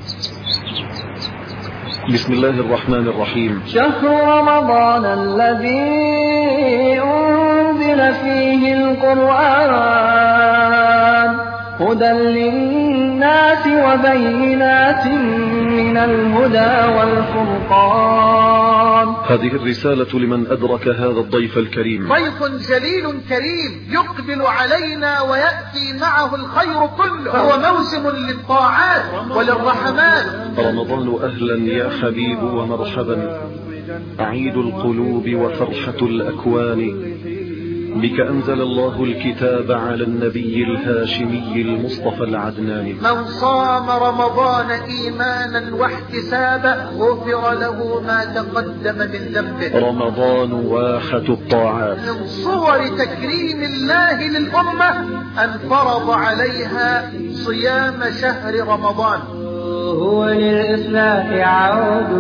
بسم الله الرحمن الرحيم. شهر رمضان الذي أنزل فيه القرآن هدى للناس وبينات من الهدى والفرقان. هذه الرسالة لمن أدرك هذا الضيف الكريم. ضيف جليل كريم يقبل علينا ويأتي معه الخير كله، هو موسم للطاعات وللرحمات. رمضان أهلا يا حبيب ومرحبا، عيد القلوب وفرحة الأكوان، بك أنزل الله الكتاب على النبي الهاشمي المصطفى العدناني. من صام رمضان إيمانا واحتسابا غفر له ما تقدم من ذنبه. رمضان واحة الطاعات. من صور تكريم الله للأمة أن فرض عليها صيام شهر رمضان. هو للإصلاح عود،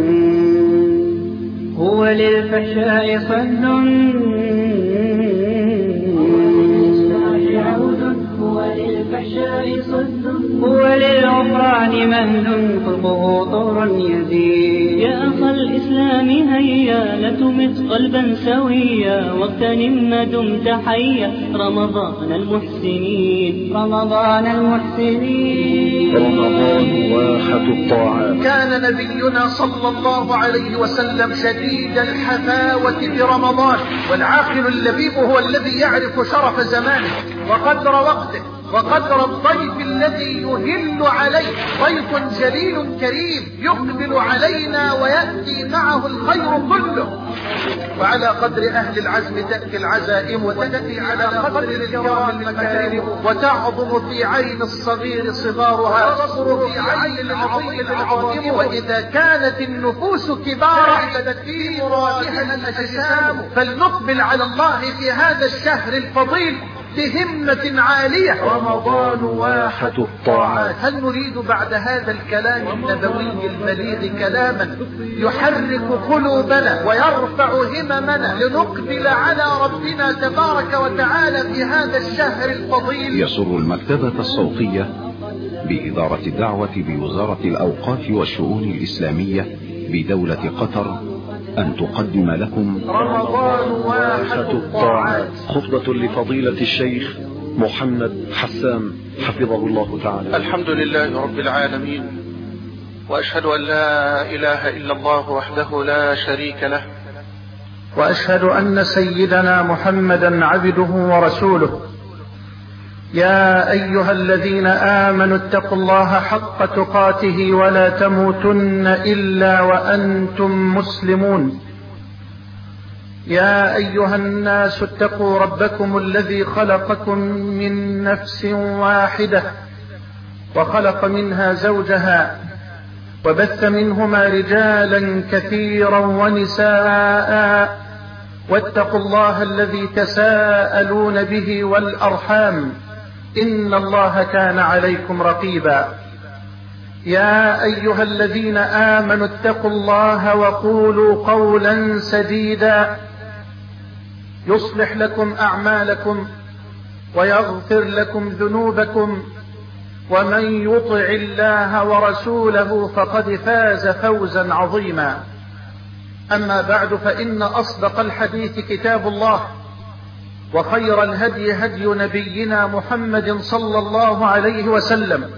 هو للفحشاء صد، هو للعفران مهد خلقه طور يزيد. يا أخ الإسلام هيا لتمت قلبا سويا، واغتنم ما دمت حيا رمضان المحسنين. رمضان المحسنين. رمضان واحة الطاعات. كان نبينا صلى الله عليه وسلم شديد الحفاوة برمضان، والعاقل اللبيب هو الذي يعرف شرف زمانه وقدر وقته وقدر الضيف الذي يهل عليه. ضيف جليل كريم يقبل علينا ويأتي معه الخير كله، وعلى قدر أهل العزم تأتي العزائم، وتأتي على قدر الكرام المكارم، وتعظم في عين الصغير صغارها، وتصر في عين العظيم العظيم. وإذا كانت النفوس كبارا اعتدت في مرادها الأجسام، فلنقبل على الله في هذا الشهر الفضيل بهمة عالية. رمضان واحة الطاعات. هل نريد بعد هذا الكلام النبوي البليغ كلاما يحرك قلوبنا ويرفع هممنا لنقبل على ربنا تبارك وتعالى في هذا الشهر الفضيل؟ يسر المكتبة الصوتية بإدارة الدعوة بوزارة الأوقاف والشؤون الإسلامية بدولة قطر أن تقدم لكم رمضان واحة الطاعات، خطبة لفضيلة الشيخ محمد حسان حفظه الله تعالى. الحمد لله رب العالمين، وأشهد أن لا إله إلا الله وحده لا شريك له، وأشهد أن سيدنا محمدا عبده ورسوله. يا أيها الذين آمنوا اتقوا الله حق تقاته ولا تموتن إلا وأنتم مسلمون. يا أيها الناس اتقوا ربكم الذي خلقكم من نفس واحدة وخلق منها زوجها وبث منهما رجالا كثيرا ونساء، واتقوا الله الذي تساءلون به والأرحام إن الله كان عليكم رقيبا. يا أيها الذين آمنوا اتقوا الله وقولوا قولا سديدا يصلح لكم أعمالكم ويغفر لكم ذنوبكم، ومن يطع الله ورسوله فقد فاز فوزا عظيما. أما بعد، فإن أصدق الحديث كتاب الله، وخير الهدي هدي نبينا محمد صلى الله عليه وسلم،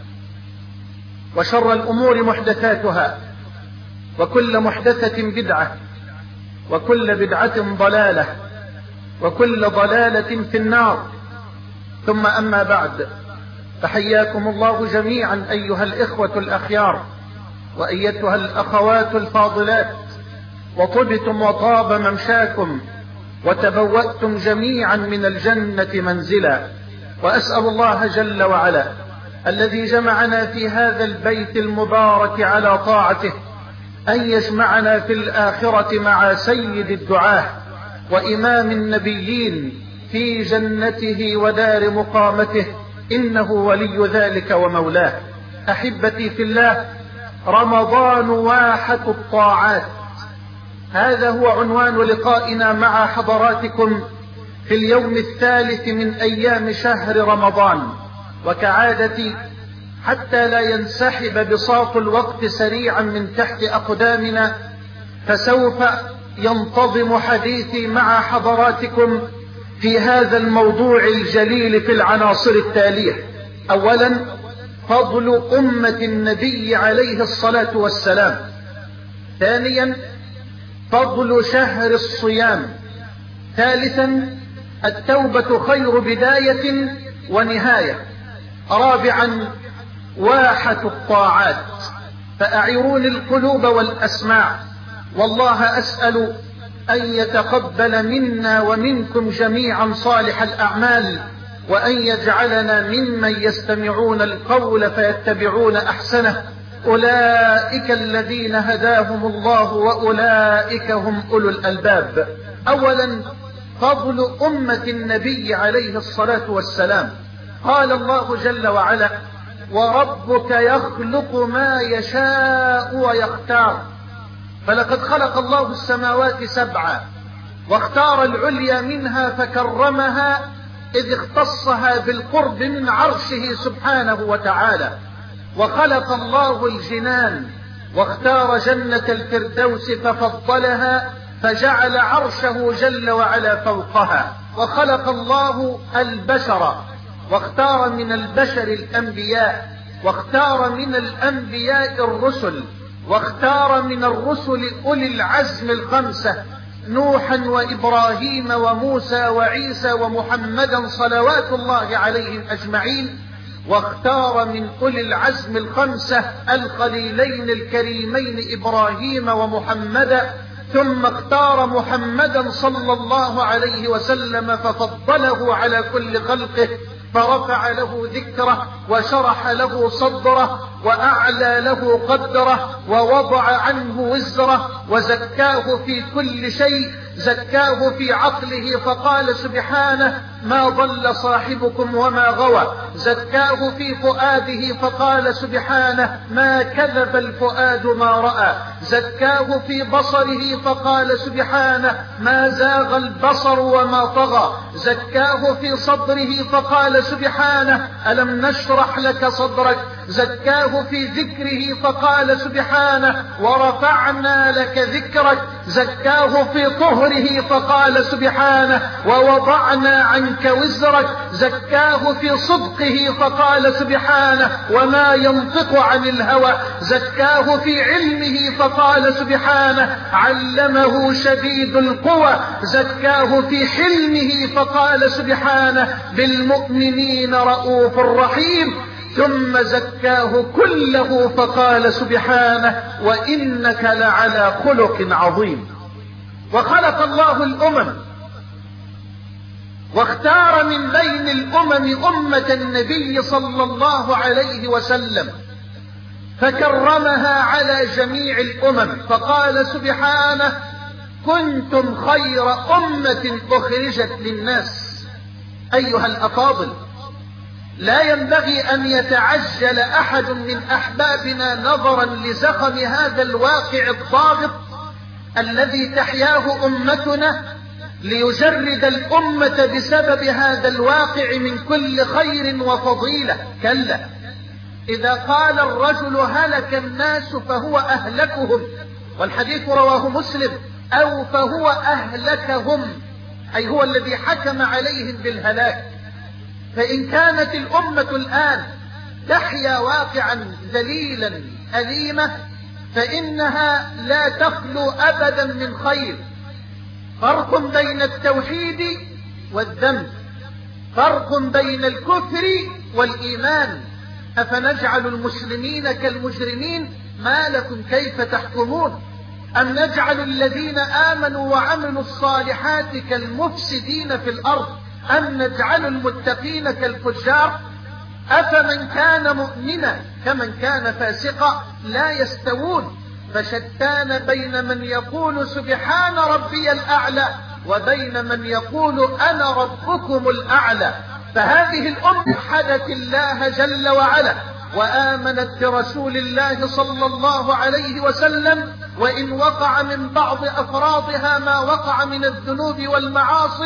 وشر الأمور محدثاتها، وكل محدثة بدعة، وكل بدعة ضلالة، وكل ضلالة في النار. ثم أما بعد، فحياكم الله جميعا أيها الإخوة الأخيار وأيتها الأخوات الفاضلات، وطبتم وطاب ممشاكم وتبوأتم جميعا من الجنة منزلا. وأسأل الله جل وعلا الذي جمعنا في هذا البيت المبارك على طاعته أن يجمعنا في الآخرة مع سيد الدعاة وإمام النبيين في جنته ودار مقامته، إنه ولي ذلك ومولاه. أحبتي في الله، رمضان واحة الطاعات، هذا هو عنوان لقائنا مع حضراتكم في اليوم الثالث من أيام شهر رمضان. وكعادتي حتى لا ينسحب بساط الوقت سريعا من تحت أقدامنا، فسوف ينتظم حديثي مع حضراتكم في هذا الموضوع الجليل في العناصر التالية. أولا، فضل أمة النبي عليه الصلاة والسلام. ثانيا، فضل شهر الصيام. ثالثا، التوبة خير بداية ونهاية. رابعا، واحة الطاعات. فأعيروني القلوب والأسماع، والله أسأل أن يتقبل منا ومنكم جميعا صالح الأعمال، وأن يجعلنا ممن يستمعون القول فيتبعون أحسنه. أولئك الذين هداهم الله وأولئك هم أولو الألباب. أولا، فضل أمة النبي عليه الصلاة والسلام. قال الله جل وعلا: وربك يخلق ما يشاء ويختار. فلقد خلق الله السماوات سبعا، واختار العليا منها فكرمها، إذ اختصها بالقرب من عرشه سبحانه وتعالى. وخلق الله الجنان، واختار جنة الفردوس ففضلها، فجعل عرشه جل وعلا فوقها. وخلق الله البشر، واختار من البشر الأنبياء، واختار من الأنبياء الرسل، واختار من الرسل أولي العزم الخمسة: نوحا وإبراهيم وموسى وعيسى ومحمدا صلوات الله عليهم أجمعين. واختار من أولي العزم الخمسة الخليلين الكريمين إبراهيم ومحمدا، ثم اختار محمدا صلى الله عليه وسلم ففضله على كل خلقه، فرفع له ذكره وشرح له صدره وأعلى له قدره ووضع عنه وزره، وزكاه في كل شيء. زكاه في عقله فقال سبحانه: ما ضل صاحبكم وما غوى. زكاه في فؤاده فقال سبحانه: ما كذب الفؤاد ما رأى. زكاه في بصره فقال سبحانه: ما زاغ البصر وما طغى. زكاه في صدره فقال سبحانه: ألم نشرح لك صدرك. زكاه في ذكره فقال سبحانه: ورفعنا لك ذكرك. زكاه في طهره فقال سبحانه: ووضعنا عنك وزرك. زكاه في صدقه فقال سبحانه: وما ينطق عن الهوى. زكاه في علمه فقال سبحانه: علمه شديد القوى. زكاه في حلمه فقال سبحانه: بالمؤمنين رؤوف رحيم. ثم زكاه كله فقال سبحانه: وإنك لعلى خلق عظيم. وخلق الله الأمم، واختار من بين الأمم أمة النبي صلى الله عليه وسلم، فكرمها على جميع الأمم، فقال سبحانه: كنتم خير أمة أخرجت للناس. أيها الأفاضل، لا ينبغي أن يتعجل أحد من أحبابنا نظرا لزخم هذا الواقع الضاغط الذي تحياه أمتنا ليجرد الأمة بسبب هذا الواقع من كل خير وفضيلة. كلا، إذا قال الرجل هلك الناس فهو أهلكهم، والحديث رواه مسلم، أو فهو أهلكهم، أي هو الذي حكم عليهم بالهلاك. فإن كانت الأمة الآن تحيا واقعا ذليلا أليمة، فإنها لا تخلو أبدا من خير. فرق بين التوحيد والذنب، فرق بين الكفر والإيمان. أفنجعل المسلمين كالمجرمين؟ ما لكم كيف تحكمون؟ أم نجعل الذين آمنوا وعملوا الصالحات كالمفسدين في الأرض، أم نجعل المتقين كالفجار؟ أفمن كان مؤمنا كمن كان فاسقا لا يستوون. فشتان بين من يقول سبحان ربي الأعلى وبين من يقول أنا ربكم الأعلى. فهذه الأمة وحدت الله جل وعلا وآمنت برسول الله صلى الله عليه وسلم، وإن وقع من بعض أفرادها ما وقع من الذنوب والمعاصي،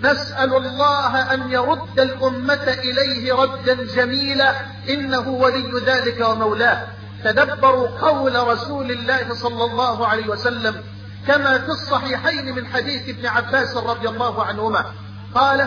نسأل الله أن يرد الأمة إليه ردا جميلا، إنه ولي ذلك ومولاه. تدبروا قول رسول الله صلى الله عليه وسلم كما في الصحيحين من حديث ابن عباس رضي الله عنهما قال: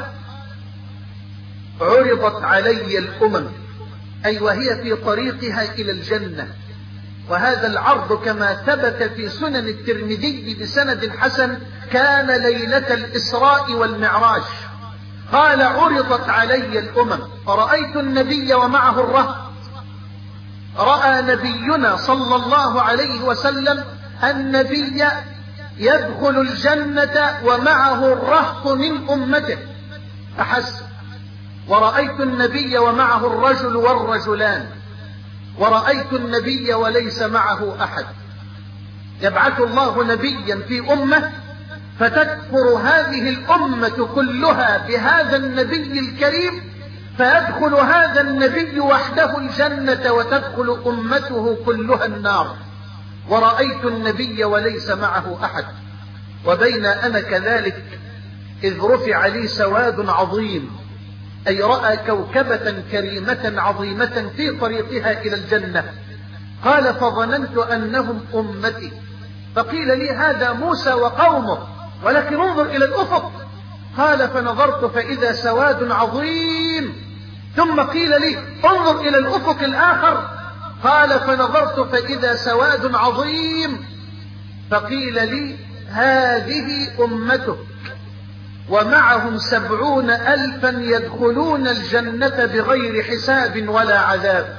عرضت علي الأمم، أي وهي في طريقها إلى الجنة. وهذا العرض كما ثبت في سنن الترمذي بسند حسن كان ليلة الإسراء والمعراج. قال: عرضت علي الأمم فرأيت النبي ومعه الرهط. رأى نبينا صلى الله عليه وسلم النبي يدخل الجنة ومعه الرهط من أمته فحسب، ورأيت النبي ومعه الرجل والرجلان، ورأيت النبي وليس معه أحد. يبعث الله نبيا في أمة فتكفر هذه الأمة كلها بهذا النبي الكريم، فيدخل هذا النبي وحده الجنة وتدخل أمته كلها النار. ورأيت النبي وليس معه أحد. وبين أنا كذلك إذ رفع لي سواد عظيم، أي رأى كوكبة كريمة عظيمة في طريقها إلى الجنة. قال: فظننت أنهم أمتي، فقيل لي هذا موسى وقومه، ولكن انظر إلى الأفق. قال: فنظرت فإذا سواد عظيم. ثم قيل لي انظر إلى الأفق الآخر. قال: فنظرت فإذا سواد عظيم. فقيل لي هذه أمتك ومعهم 70,000 يدخلون الجنة بغير حساب ولا عذاب.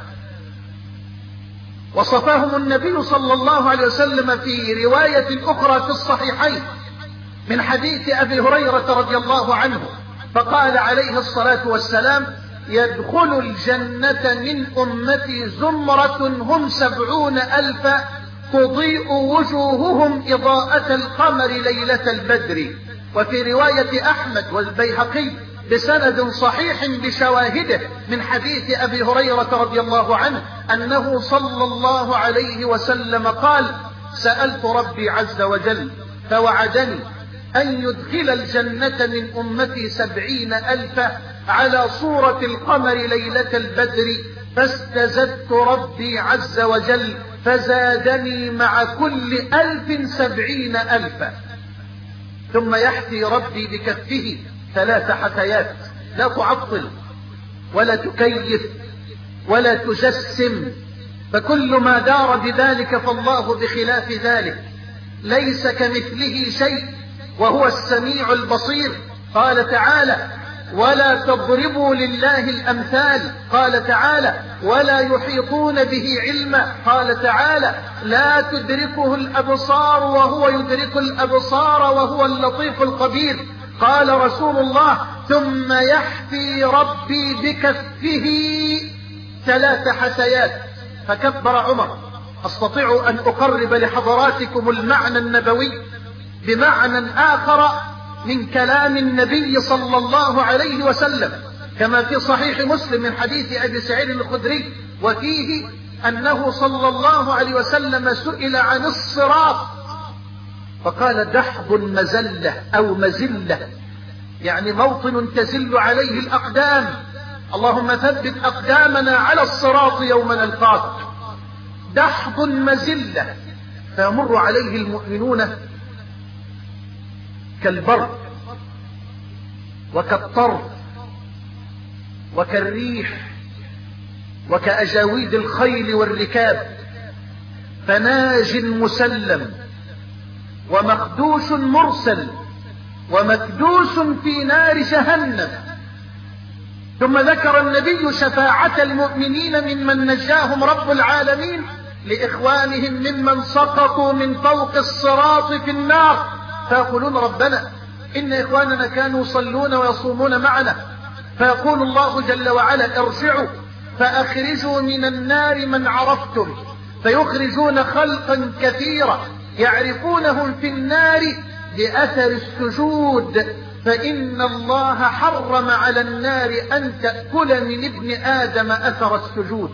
وصفاهم النبي صلى الله عليه وسلم في رواية أخرى في الصحيحين من حديث أبي هريرة رضي الله عنه، فقال عليه الصلاة والسلام: يدخل الجنة من أمتي زمرة هم 70,000 تضيء وجوههم إضاءة القمر ليلة البدر. وفي رواية أحمد والبيهقي بسند صحيح بشواهده من حديث أبي هريرة رضي الله عنه أنه صلى الله عليه وسلم قال: سألت ربي عز وجل فوعدني أن يدخل الجنة من أمتي 70,000 على صورة القمر ليلة البدر، فاستزدت ربي عز وجل فزادني مع كل 1000 70,000. ثم يحثي ربي بكفه 3 حثيات، لا تعطل ولا تكيف ولا تجسم، فكل ما دار بذلك فالله بخلاف ذلك، ليس كمثله شيء وهو السميع البصير. قال تعالى: ولا تضربوا لله الأمثال. قال تعالى: ولا يحيطون به علما. قال تعالى: لا تدركه الأبصار وهو يدرك الأبصار وهو اللطيف الخبير. قال رسول الله: ثم يحفي ربي بكفه 3 حثيات. فكبر عمر. أستطيع أن أقرب لحضراتكم المعنى النبوي بمعنى آخر من كلام النبي صلى الله عليه وسلم كما في صحيح مسلم من حديث أبي سعيد الخدري، وفيه أنه صلى الله عليه وسلم سئل عن الصراط فقال: دحض مزلة أو مزلة، يعني موطن تزل عليه الأقدام. اللهم ثبت أقدامنا على الصراط يوم نلقاك. دحض مزلة، فيمر عليه المؤمنون كالبرق وكالطرف وكالريح وكأجاويد الخيل والركاب، فناج مسلم ومخدوش مرسل ومكدوس في نار جهنم. ثم ذكر النبي شفاعة المؤمنين ممن نجاهم رب العالمين لإخوانهم ممن سقطوا من فوق الصراط في النار، فيقولون: ربنا إن إخواننا كانوا يصلون ويصومون معنا. فيقول الله جل وعلا: ارجعوا فأخرجوا من النار من عرفتم. فيخرجون خلقا كثيرا يعرفونهم في النار بأثر السجود، فإن الله حرم على النار أن تأكل من ابن آدم أثر السجود.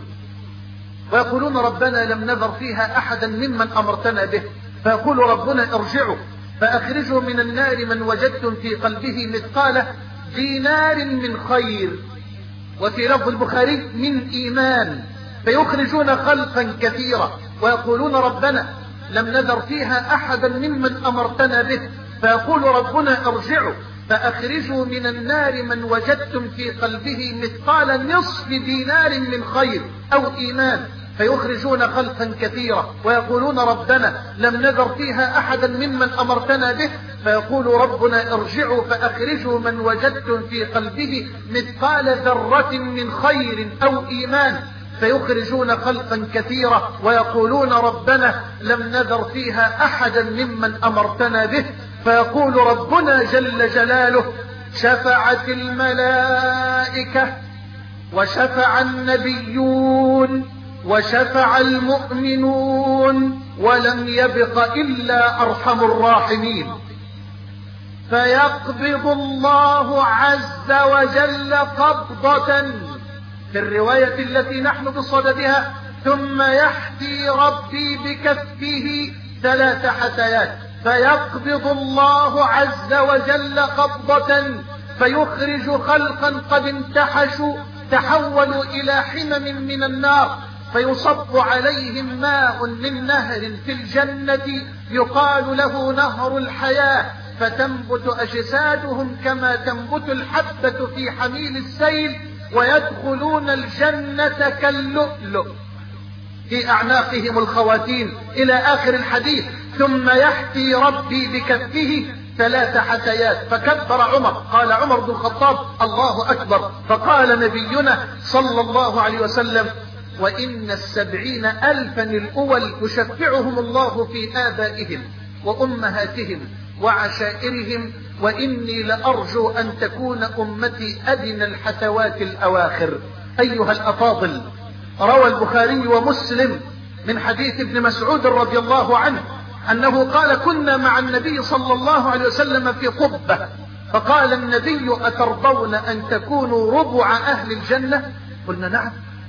ويقولون: ربنا لم نذر فيها أحدا ممن أمرتنا به. فيقول ربنا: ارجعوا فأخرجوا من النار من وجدتم في قلبه مثقال دينار من خير، وفي لفظ البخاري من إيمان، فيخرجون خلقا كثيرا ويقولون ربنا لم نذر فيها أحدا ممن أمرتنا به، فيقول ربنا ارجعوا فأخرجوا من النار من وجدتم في قلبه مثقال نصف دينار من خير أو إيمان، فيخرجون خلقا كثيرا ويقولون ربنا لم نذر فيها أحدا ممن أمرتنا به، فيقول ربنا ارجعوا فأخرجوا من وجدتم في قلبه مثقال ذرة من خير أو إيمان، فيخرجون خلقا كثيرا ويقولون ربنا لم نذر فيها أحدا ممن أمرتنا به، فيقول ربنا جل جلاله شفعت الملائكة وشفع النبيون وشفع المؤمنون ولم يبق إلا أرحم الراحمين، فيقبض الله عز وجل قبضة في الرواية التي نحن بصددها ثم يحتي ربي بكفه 3 حثيات، فيقبض الله عز وجل قبضة فيخرج خلقا قد انتحشوا تحولوا إلى حمم من النار، فيصب عليهم ماء من نهر في الجنة يقال له نهر الحياة، فتنبت أجسادهم كما تنبت الحبة في حميل السيل، ويدخلون الجنة كاللؤلؤ في أعناقهم الخواتيم إلى آخر الحديث. ثم يحتي ربي بكفه 3 حثيات، فكبر عمر، قال عمر بن الخطاب الله أكبر، فقال نبينا صلى الله عليه وسلم وإن 70,000 الأول يشفعهم الله في آبائهم وأمهاتهم وعشائرهم، وإني لأرجو أن تكون أمتي أدنى الحثوات الأواخر. أيها الأفاضل، روى البخاري ومسلم من حديث ابن مسعود رضي الله عنه أنه قال كنا مع النبي صلى الله عليه وسلم في قبة، فقال النبي أترضون أن تكونوا ربع أهل الجنة؟ قلنا نعم.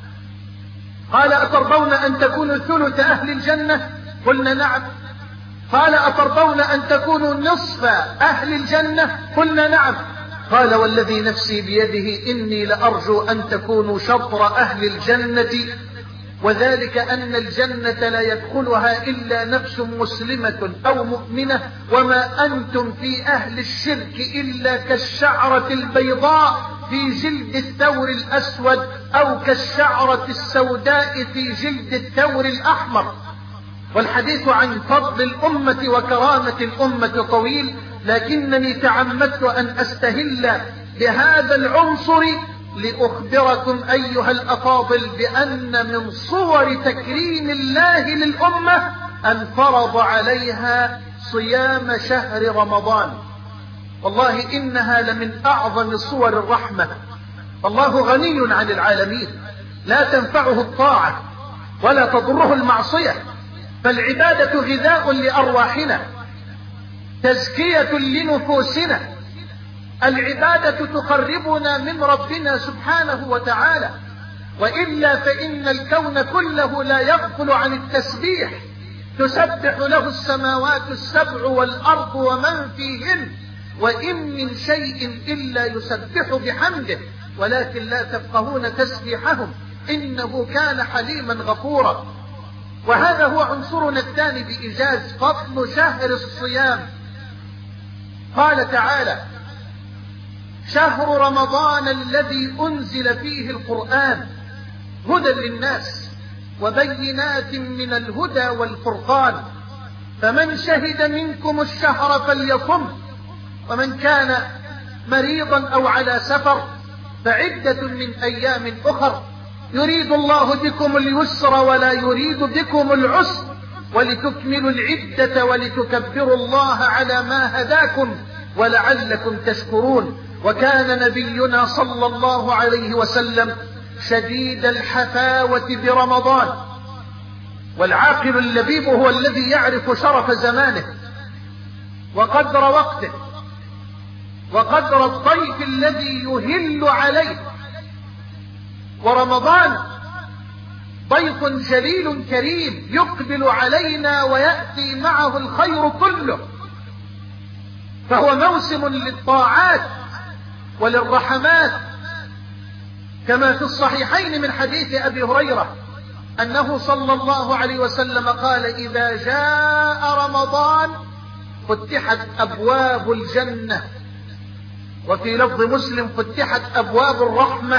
قال أترضون أن تكونوا ثلث أهل الجنة؟ قلنا نعم. قال أترضون أن تكونوا نصف أهل الجنة؟ قلنا نعم. قال والذي نفسي بيده إني لأرجو أن تكونوا شطر أهل الجنة، وذلك أن الجنة لا يدخلها إلا نفس مسلمة أو مؤمنة، وما أنتم في أهل الشرك إلا كالشعرة البيضاء في جلد الثور الأسود أو كالشعرة السوداء في جلد الثور الأحمر. والحديث عن فضل الأمة وكرامة الأمة طويل، لكنني تعمدت أن أستهل بهذا العنصر لأخبركم أيها الأفاضل بأن من صور تكريم الله للأمة أن فرض عليها صيام شهر رمضان. والله إنها لمن أعظم صور الرحمة. الله غني عن العالمين، لا تنفعه الطاعة ولا تضره المعصية، فالعبادة غذاء لأرواحنا، تزكية لنفوسنا، العبادة تقربنا من ربنا سبحانه وتعالى، وإلا فإن الكون كله لا يغفل عن التسبيح، تسبح له السماوات السبع والأرض ومن فيهن، وإن من شيء إلا يسبح بحمده ولكن لا تفقهون تسبيحهم إنه كان حليما غفورا. وهذا هو عنصرنا الثاني بإيجاز فضل شهر الصيام. قال تعالى شهر رمضان الذي أنزل فيه القرآن هدى للناس وبينات من الهدى والفرقان، فمن شهد منكم الشهر فليصم، ومن كان مريضا أو على سفر فعدة من أيام أخر، يريد الله بكم اليسر ولا يريد بكم العسر، ولتكملوا العدة ولتكبروا الله على ما هداكم ولعلكم تشكرون. وكان نبينا صلى الله عليه وسلم شديد الحفاوة برمضان، والعاقل اللبيب هو الذي يعرف شرف زمانه وقدر وقته وقدر الضيف الذي يهل عليه. ورمضان ضيف جليل كريم يقبل علينا ويأتي معه الخير كله، فهو موسم للطاعات وللرحمات، كما في الصحيحين من حديث أبي هريرة أنه صلى الله عليه وسلم قال: إذا جاء رمضان فتحت أبواب الجنة، وفي لفظ مسلم فتحت أبواب الرحمة،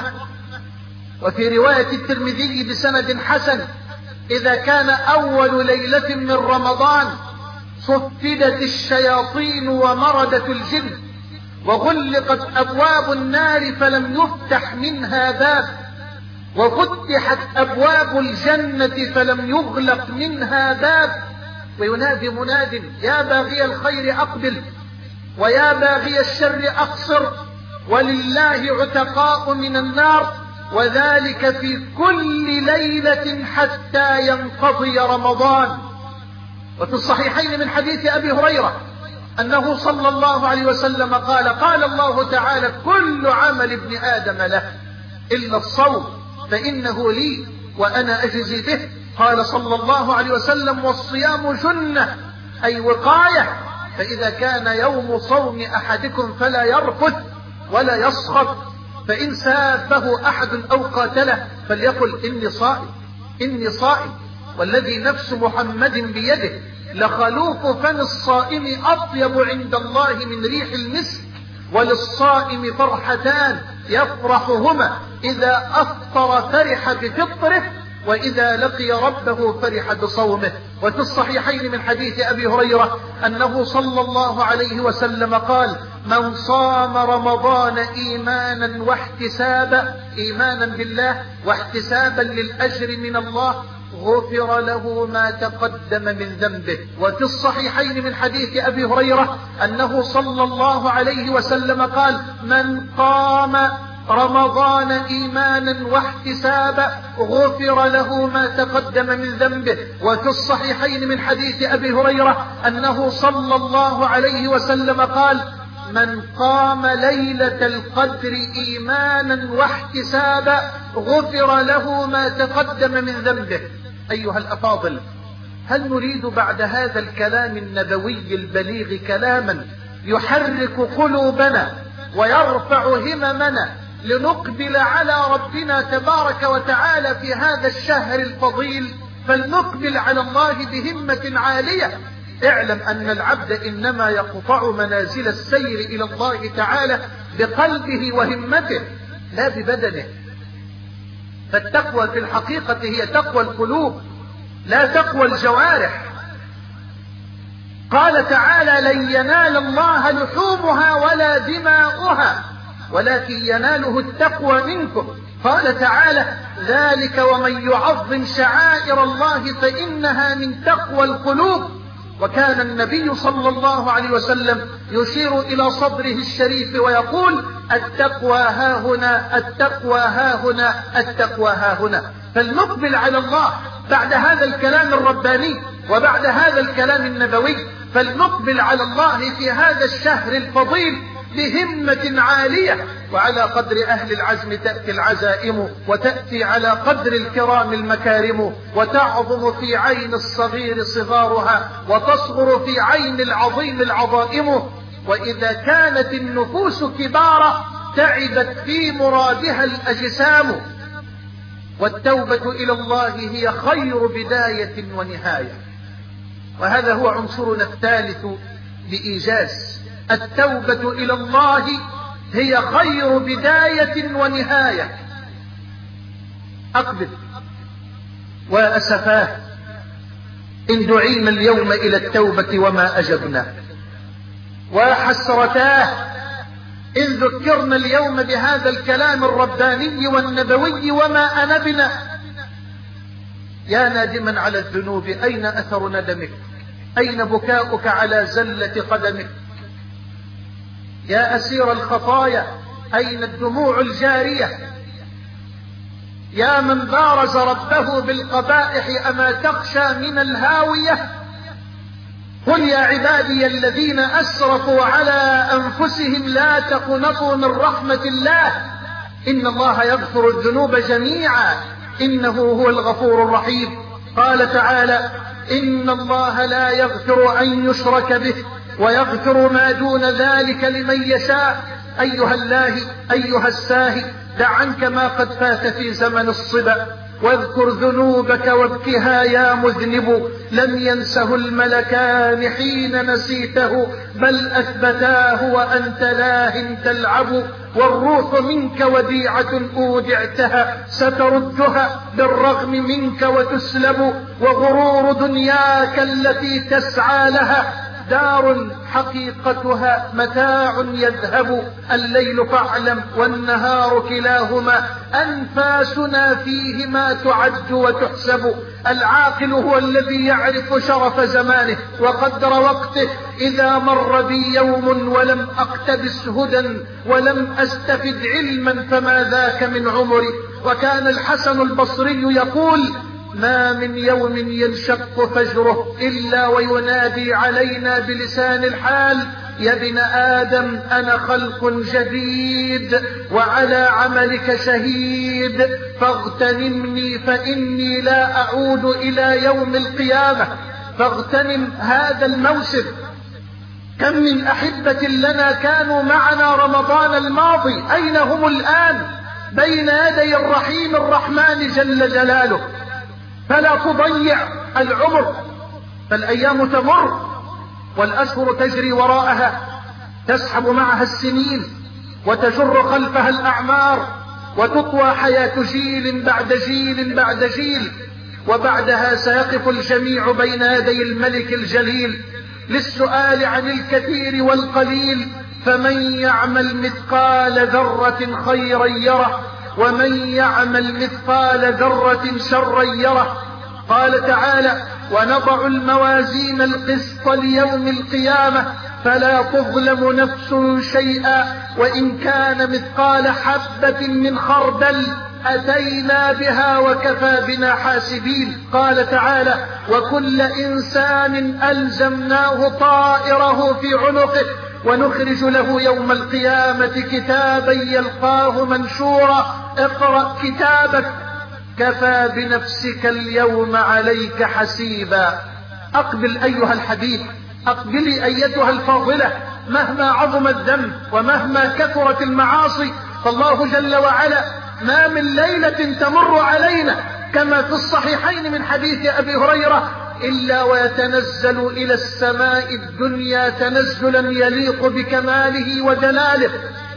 وفي رواية الترمذي بسند حسن: إذا كان أول ليلة من رمضان صفدت الشياطين ومردت الجن، وغلقت أبواب النار فلم يفتح منها باب، وفتحت أبواب الجنة فلم يغلق منها باب، وينادي مناد: يا باغي الخير أقبل، ويا باغي الشر أقصر، ولله عتقاء من النار، وذلك في كل ليلة حتى ينقضي رمضان. وفي الصحيحين من حديث أبي هريرة أنه صلى الله عليه وسلم قال: قال الله تعالى: كل عمل ابن آدم له إلا الصوم فإنه لي وأنا أجزي به. قال صلى الله عليه وسلم: والصيام جنة، أي وقاية، فإذا كان يوم صوم أحدكم فلا يرفث ولا يسخط، فإن سابه أحد أو قاتله فليقل: إني صائم إني صائم، والذي نفس محمد بيده لخلوف فم الصائم أطيب عند الله من ريح المسك. وللصائم فرحتان يفرحهما: إذا أفطر فرح بفطره، وإذا لقي ربه فرح بصومه. وفي الصحيحين من حديث أبي هريرة أنه صلى الله عليه وسلم قال: من صام رمضان إيمانا واحتسابا، إيمانا بالله واحتسابا للأجر من الله، غفر له ما تقدم من ذنبه. وفي الصحيحين من حديث أبي هريرة أنه صلى الله عليه وسلم قال: من قام رمضان إيمانا واحتسابا غفر له ما تقدم من ذنبه. وفي الصحيحين من حديث أبي هريرة أنه صلى الله عليه وسلم قال: من قام ليلة القدر إيمانا واحتسابا غفر له ما تقدم من ذنبه. أيها الأفاضل، هل نريد بعد هذا الكلام النبوي البليغ كلاما يحرك قلوبنا ويرفع هممنا لنقبل على ربنا تبارك وتعالى في هذا الشهر الفضيل؟ فلنقبل على الله بهمة عالية. اعلم أن العبد إنما يقطع منازل السير إلى الله تعالى بقلبه وهمته لا ببدنه. فالتقوى في الحقيقة هي تقوى القلوب لا تقوى الجوارح. قال تعالى: لن ينال الله لحومها ولا دماؤها ولكن يناله التقوى منكم. قال تعالى: ذلك ومن يعظم شعائر الله فإنها من تقوى القلوب. وكان النبي صلى الله عليه وسلم يشير إلى صدره الشريف ويقول: التقوى ها هنا، التقوى ها هنا، التقوى ها هنا. فلنقبل على الله بعد هذا الكلام الرباني وبعد هذا الكلام النبوي، فلنقبل على الله في هذا الشهر الفضيل بهمة عالية. وعلى قدر أهل العزم تأتي العزائم، وتأتي على قدر الكرام المكارم، وتعظم في عين الصغير صغارها، وتصغر في عين العظيم العظائم. وإذا كانت النفوس كبارا تعبت في مرادها الأجسام. والتوبة إلى الله هي خير بداية ونهاية. وهذا هو عنصرنا الثالث بإيجاز: التوبة إلى الله هي خير بداية ونهاية. أقبل وأسفاه إن دعينا اليوم إلى التوبة وما أجبنا، وحسرتاه إن ذكرنا اليوم بهذا الكلام الرباني والنبوي وما أنبنا. يا نادما على الذنوب، أين أثر ندمك؟ أين بكاؤك على زلة قدمك؟ يا أسير الخطايا، أين الدموع الجارية؟ يا من بارز ربه بالقبائح، أما تخشى من الهاوية؟ قل يا عبادي الذين أسرفوا على أنفسهم لا تقنطوا من رحمة الله، إن الله يغفر الذنوب جميعا إنه هو الغفور الرحيم. قال تعالى: إن الله لا يغفر أن يشرك به ويغفر ما دون ذلك لمن يشاء. أيها اللاهي أيها الساهي، دع عنك ما قد فات في زمن الصبا، واذكر ذنوبك وابكها يا مذنب. لم ينسه الملكان حين نسيته، بل أثبتاه وأنت لاه تلعب. والروح منك وديعة أودعتها، ستردها بالرغم منك وتسلب. وغرور دنياك التي تسعى لها دار حقيقتها متاع يذهب. الليل فاعلم والنهار كلاهما أنفاسنا فيهما تعد وتحسب. العاقل هو الذي يعرف شرف زمانه وقدر وقته. إذا مر بي يوم ولم أقتبس هدى ولم أستفد علما فما ذاك من عمري. وكان الحسن البصري يقول: ما من يوم ينشق فجره إلا وينادي علينا بلسان الحال: يا ابن آدم أنا خلق جديد وعلى عملك شهيد، فاغتنمني فإني لا أعود إلى يوم القيامة. فاغتنم هذا الموسم. كم من أحبة لنا كانوا معنا رمضان الماضي، أين هم الآن؟ بين يدي الرحيم الرحمن جل جلاله. فلا تضيع العمر، فالأيام تمر والأشهر تجري وراءها، تسحب معها السنين وتجر خلفها الأعمار، وتطوى حياة جيل بعد جيل بعد جيل. وبعدها سيقف الجميع بين يدي الملك الجليل للسؤال عن الكثير والقليل. فمن يعمل مثقال ذرة خيرا يره، ومن يعمل مثقال ذرة شرا يره. قال تعالى: ونضع الموازين القسط ليوم القيامة فلا تظلم نفس شيئا وإن كان مثقال حبة من خردل أتينا بها وكفى بنا حاسبين. قال تعالى: وكل إنسان ألزمناه طائره في عنقه ونخرج له يوم القيامة كتابا يلقاه منشورا. اقرأ كتابك كفى بنفسك اليوم عليك حسيبا. أقبل أيها الحبيب، أقبلي أيتها الفاضلة. مهما عظم الذنب ومهما كثرت المعاصي فالله جل وعلا ما من ليلة تمر علينا كما في الصحيحين من حديث أبي هريرة إلا ويتنزل إلى السماء الدنيا تنزلا يليق بكماله وجلاله.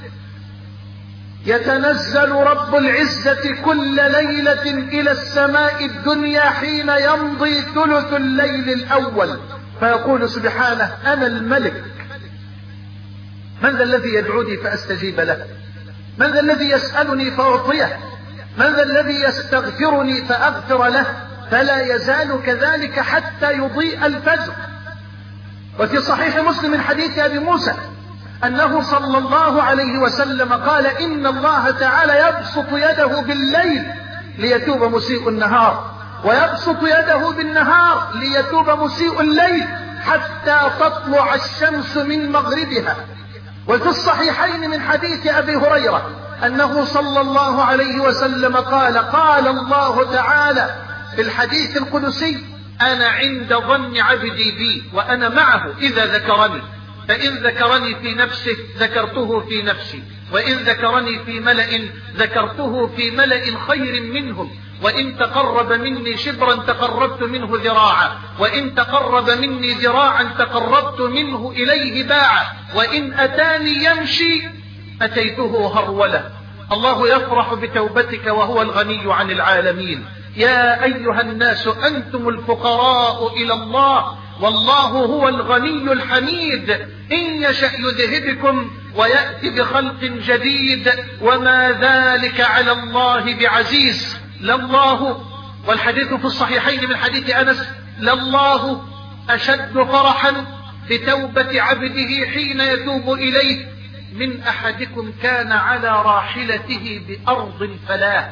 يتنزل رب العزة كل ليلة إلى السماء الدنيا حين يمضي ثلث الليل الأول فيقول سبحانه: أنا الملك، من ذا الذي يدعوني فأستجيب له؟ من ذا الذي يسألني فأعطيه؟ من ذا الذي يستغفرني فأغفر له؟ فلا يزال كذلك حتى يضيء الفجر. وفي صحيح مسلم من حديث أبي موسى أنه صلى الله عليه وسلم قال: إن الله تعالى يبسط يده بالليل ليتوب مسيء النهار، ويبسط يده بالنهار ليتوب مسيء الليل حتى تطلع الشمس من مغربها. وفي الصحيحين من حديث أبي هريرة أنه صلى الله عليه وسلم قال: قال الله تعالى في الحديث القدسي: أنا عند ظن عبدي بي وأنا معه إذا ذكرني، فإن ذكرني في نفسه ذكرته في نفسي، وإن ذكرني في ملأ ذكرته في ملأ خير منهم، وإن تقرب مني شبرا تقربت منه ذراعا، وإن تقرب مني ذراعا تقربت منه إليه باعا، وإن أتاني يمشي أتيته هرولة. الله يفرح بتوبتك وهو الغني عن العالمين. يا أيها الناس أنتم الفقراء إلى الله والله هو الغني الحميد. إن يشأ يذهبكم ويأتي بخلق جديد وما ذلك على الله بعزيز. لله، والحديث في الصحيحين من حديث أنس: لله أشد فرحا بتوبة عبده حين يتوب إليه من أحدكم كان على راحلته بأرض فلاة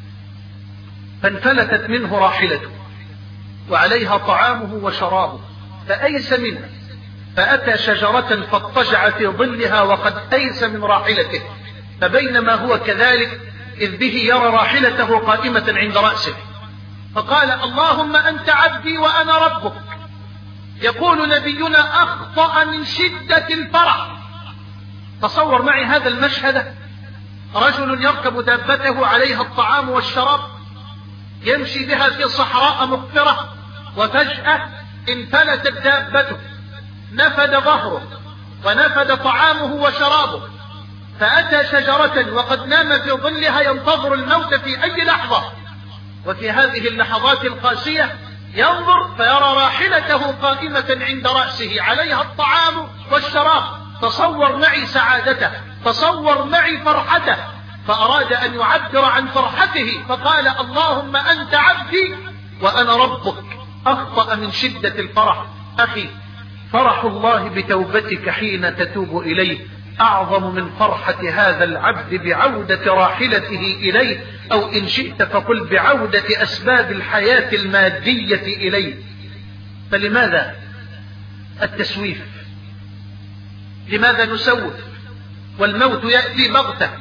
فانفلتت منه راحلته وعليها طعامه وشرابه فأيس منها، فأتى شجرة فاضطجع في ظلها وقد أيس من راحلته، فبينما هو كذلك إذ به يرى راحلته قائمة عند رأسه، فقال: اللهم أنت عبدي وأنا ربك، يقول نبينا أخطأ من شدة الفرح. تصور معي هذا المشهد، رجل يركب دابته عليها الطعام والشراب، يمشي بها في صحراء مقفرة، وفجأة انفلتت دابته، نفد ظهره ونفد طعامه وشرابه، فأتى شجرة وقد نام في ظلها ينتظر الموت في أي لحظة، وفي هذه اللحظات القاسية ينظر فيرى راحلته قائمة عند رأسه عليها الطعام والشراب. تصور معي سعادته، تصور معي فرحته، فأراد أن يعبر عن فرحته فقال: اللهم أنت عبدي وأنا ربك. أخطأ من شدة الفرح. أخي، فرح الله بتوبتك حين تتوب إليه أعظم من فرحة هذا العبد بعودة راحلته إليه، أو إن شئت فقل بعودة أسباب الحياة المادية إليه. فلماذا التسويف؟ لماذا نسوف والموت يأتي بغتة؟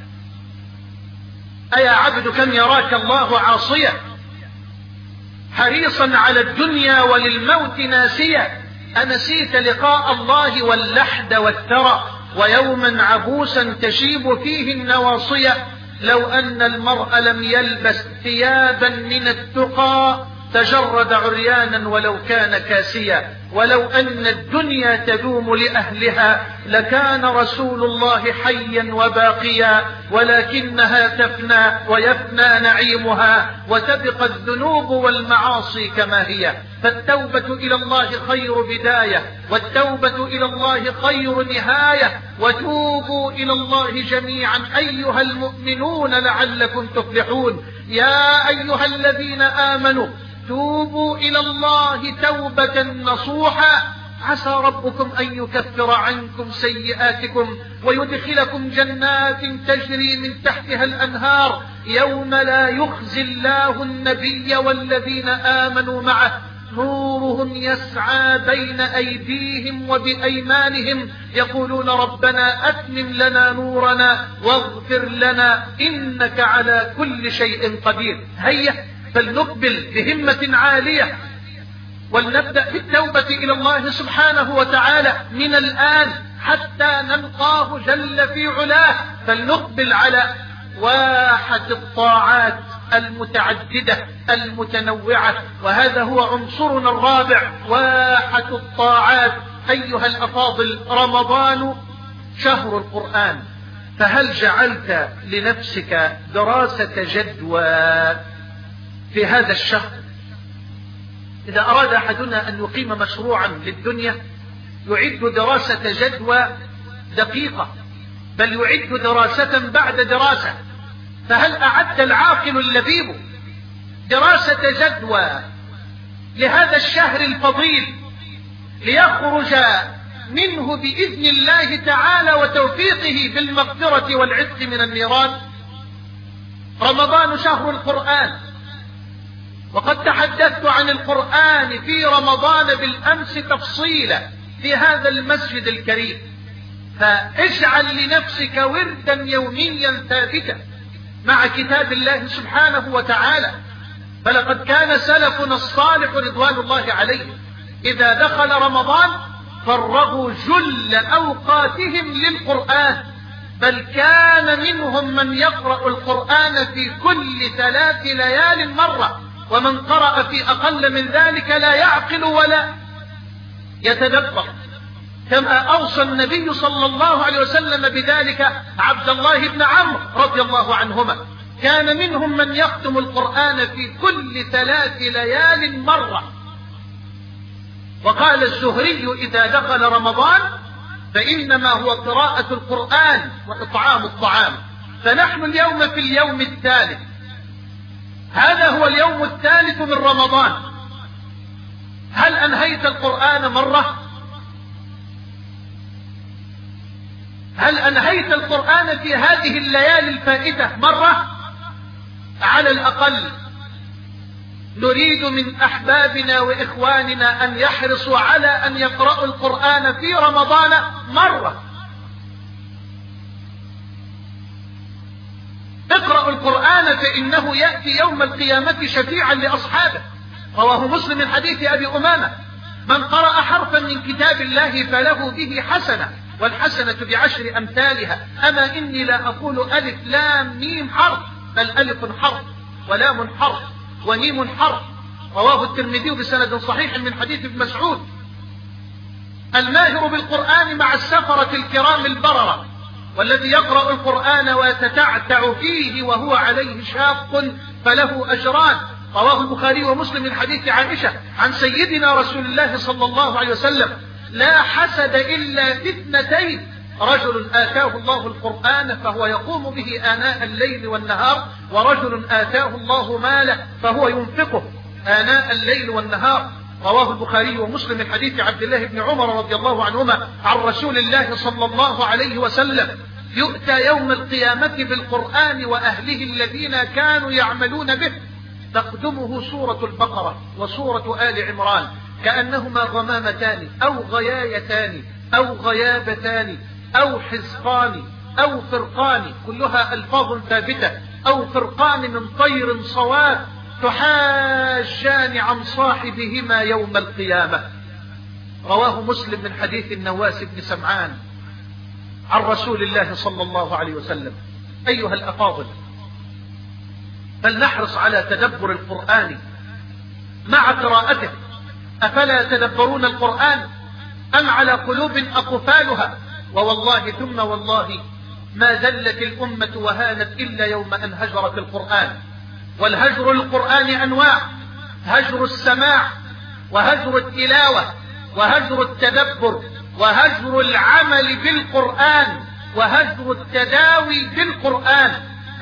أيا عبد كم يراك الله عاصيا حريصا على الدنيا وللموت ناسيا، أنسيت لقاء الله واللحد والثرى ويوما عبوسا تشيب فيه النواصية؟ لو أن المرء لم يلبس ثيابا من التقى تجرد عريانا ولو كان كاسيا، ولو أن الدنيا تدوم لأهلها لكان رسول الله حيا وباقيا، ولكنها تفنى ويفنى نعيمها وتبقى الذنوب والمعاصي كما هي. فالتوبة إلى الله خير بداية، والتوبة إلى الله خير نهاية، وتوبوا إلى الله جميعا أيها المؤمنون لعلكم تفلحون. يا أيها الذين آمنوا توبوا إلى الله توبة نصوحا عسى ربكم أن يكفر عنكم سيئاتكم ويدخلكم جنات تجري من تحتها الأنهار يوم لا يخزي الله النبي والذين آمنوا معه نورهم يسعى بين أيديهم وبأيمانهم يقولون ربنا أتمم لنا نورنا واغفر لنا إنك على كل شيء قدير. هيا فلنقبل بهمة عالية ولنبدأ بالتوبة إلى الله سبحانه وتعالى من الآن حتى نلقاه جل في علاه. فلنقبل على واحة الطاعات المتعددة المتنوعة، وهذا هو عنصرنا الرابع، واحة الطاعات. أيها الأفاضل، رمضان شهر القرآن، فهل جعلت لنفسك دراسة جدوى في هذا الشهر؟ إذا أراد أحدنا أن يقيم مشروعا للدنيا يعد دراسة جدوى دقيقة، بل يعد دراسة بعد دراسة. فهل أعد العاقل اللبيب دراسة جدوى لهذا الشهر الفضيل ليخرج منه بإذن الله تعالى وتوفيقه بالمغفرة والعتق من النيران؟ رمضان شهر القرآن، وقد تحدثت عن القرآن في رمضان بالأمس تفصيلا في هذا المسجد الكريم. فاجعل لنفسك وردا يوميا ثابتا مع كتاب الله سبحانه وتعالى. فلقد كان سلفنا الصالح رضوان الله عليه إذا دخل رمضان فرغوا جل أوقاتهم للقرآن، بل كان منهم من يقرأ القرآن في كل 3 ليال مرة، ومن قرأ في أقل من ذلك لا يعقل ولا يتدبر، كما أوصى النبي صلى الله عليه وسلم بذلك عبد الله بن عمرو رضي الله عنهما. كان منهم من يختم القرآن في كل 3 ليال مرة. وقال الزهري إذا دخل رمضان فإنما هو قراءة القرآن وإطعام الطعام. فنحن اليوم في اليوم الثالث، هذا هو اليوم الثالث من رمضان. هل أنهيت القرآن مرة؟ هل أنهيت القرآن في هذه الليالي الفائتة مرة؟ على الأقل نريد من أحبابنا وإخواننا أن يحرصوا على أن يقرأوا القرآن في رمضان مرة. اقرأوا القرآن فإنه يأتي يوم القيامة شفيعا لأصحابه. رواه مسلم من حديث أبي أمامة: من قرأ حرفا من كتاب الله فله به حسنة، والحسنة ب10 أمثالها. أما إني لا أقول ألف لام ميم حرف، بل ألف حرف ولام حرف وميم حرف. رواه الترمذي بسند صحيح من حديث ابن مسعود: الماهر بالقرآن مع السفرة الكرام البررة، والذي يقرأ القرآن ويتتعتع فيه وهو عليه شاق فله أجران. رواه البخاري ومسلم من حديث عائشة عن سيدنا رسول الله صلى الله عليه وسلم: لا حسد إلا في 2: رجل آتاه الله القرآن فهو يقوم به آناء الليل والنهار، ورجل آتاه الله ماله فهو ينفقه آناء الليل والنهار. رواه البخاري ومسلم من حديث عبد الله بن عمر رضي الله عنهما عن رسول الله صلى الله عليه وسلم: يؤتى يوم القيامة بالقرآن وأهله الذين كانوا يعملون به، تقدمه سورة البقرة وسورة آل عمران كأنهما غمامتان أو غيايتان أو غيابتان أو حزقان أو فرقان، كلها ألفاظ ثابتة، أو فرقان من طير صواب تحاجان عن صاحبهما يوم القيامة. رواه مسلم من حديث النواس بن سمعان عن رسول الله صلى الله عليه وسلم. أيها الأفاضل، فلنحرص على تدبر القرآن مع قراءته. أفلا يتدبرون القرآن أم على قلوب أقفالها؟ ووالله ثم والله ما ذلت الأمة وهانت إلا يوم أن هجرت القرآن. والهجر للقرآن أنواع: هجر السماع، وهجر التلاوة، وهجر التدبر، وهجر العمل بالقرآن، وهجر التداوي بالقرآن.